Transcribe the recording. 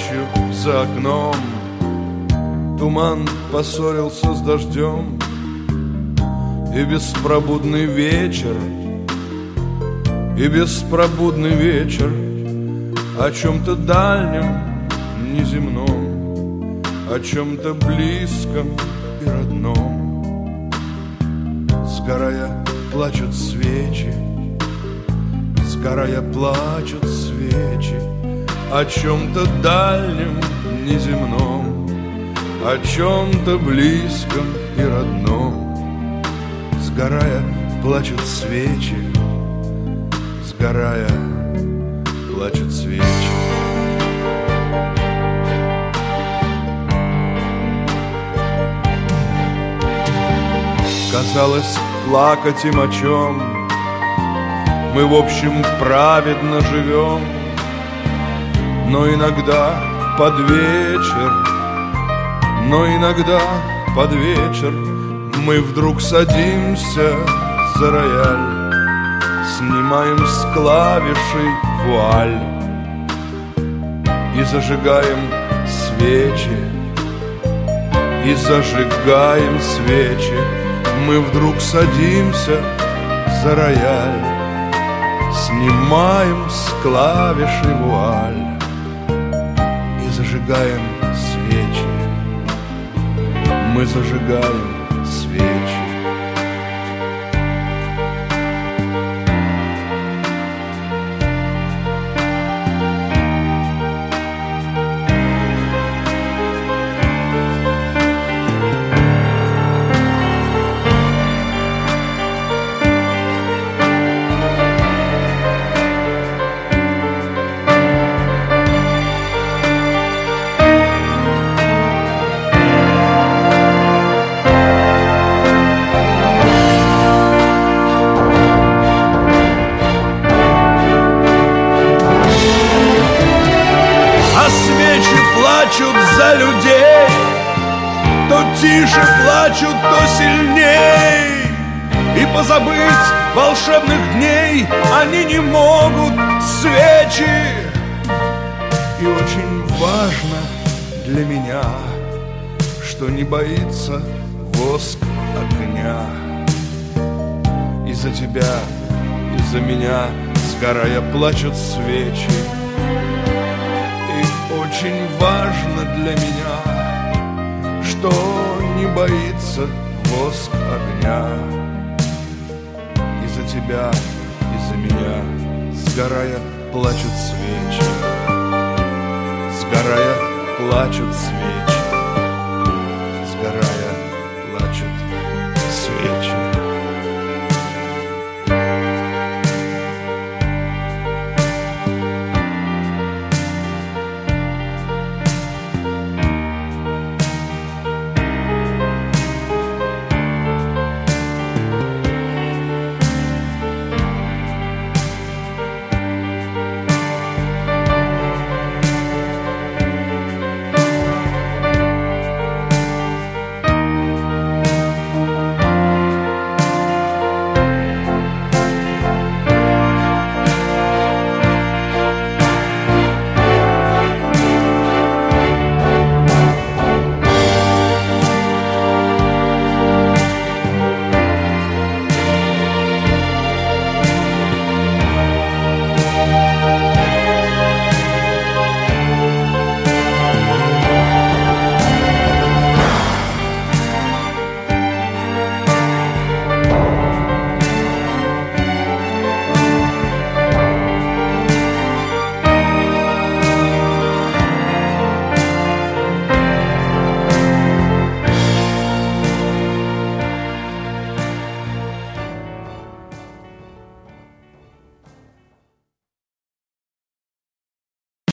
ночью за окном туман поссорился с дождем, и беспробудный вечер, и беспробудный вечер о чем-то дальнем, неземном, о чем-то близком и родном. Сгорая, плачут свечи, сгорая, плачут свечи о чем-то дальнем, неземном, о чем-то близком и родном. Сгорая, плачут свечи, сгорая, плачут свечи. Казалось, плакать им о чем мы, в общем, праведно живем. Но иногда под вечер, но иногда под вечер мы вдруг садимся за рояль, снимаем с клавишей вуаль и зажигаем свечи, и зажигаем свечи. Мы вдруг садимся за рояль, снимаем с клавиши вуаль и зажигаем свечи. Мы зажигаем свечи. Плачут за людей, то тише плачут, то сильней, и позабыть волшебных дней они не могут, свечи. И очень важно для меня, что не боится воск огня. И за тебя, и за меня, сгорая, плачут свечи. И очень важно для меня, что не боится воск огня. И за тебя, и за меня, сгорая, плачут свечи. Сгорая, плачут свечи.